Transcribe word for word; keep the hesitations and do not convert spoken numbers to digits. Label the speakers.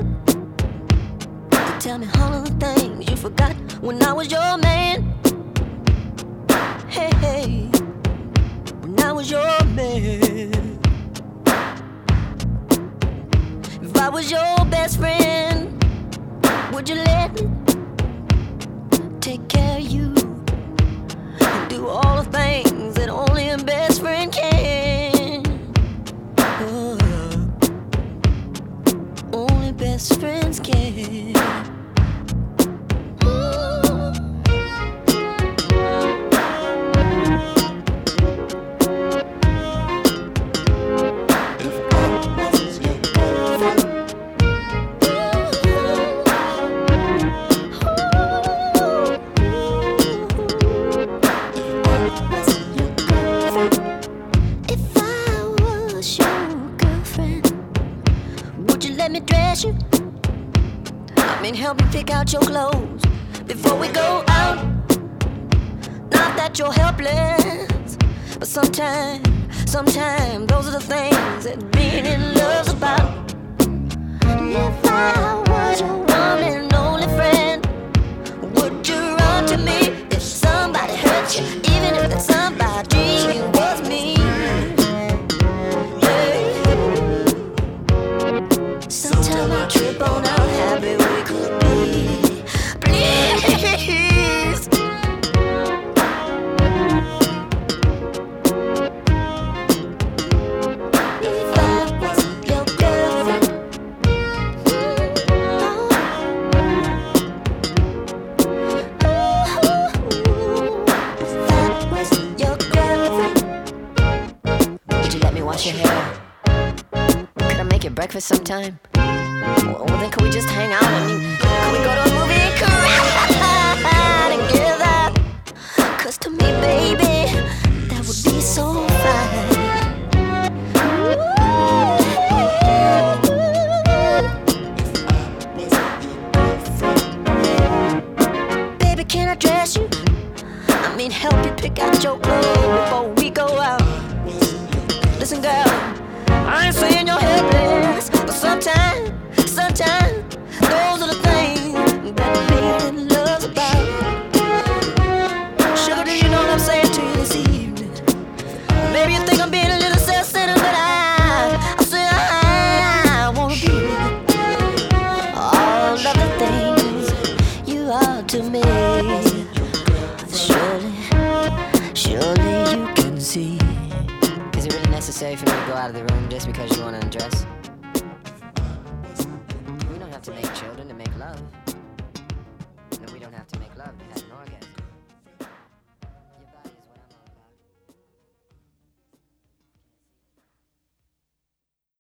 Speaker 1: to tell me all of the things you forgot when I was your man. Hey, hey, when I was your man. If I was your best friend, would you let me take care of you and do all the things that only a best friend can? Oh, only best friends can. Let me dress you. I mean, help me pick out your clothes before we go out. Not that you're helpless, but sometimes, sometimes those are the things that being in love's about. If I was your one and only friend, would you run to me if somebody hurt you, even if that somebody was me? Sometimes I trip on how happy we could be. Please. If I was your girlfriend, oh, if I was your girlfriend, would you let me wash your hair? Could I make you breakfast sometime? Well, then could we just hang out? I mean, could we go to a movie and cry together? Cause to me, baby, that would be so fine. Baby, can I dress you? I mean, help you pick out your clothes before we go out. Listen, girl, I ain't saying you're helpless, but sometimes, sometimes, those are the things that being love's about. Sugar, do you know what I'm saying to you this evening? Maybe you think I'm being a little self-centered, but I, I say I, I wanna be all of the things you are to me. Surely, surely you can see. Is it really necessary for me to go out of the room just because you want to undress? We don't have to make children.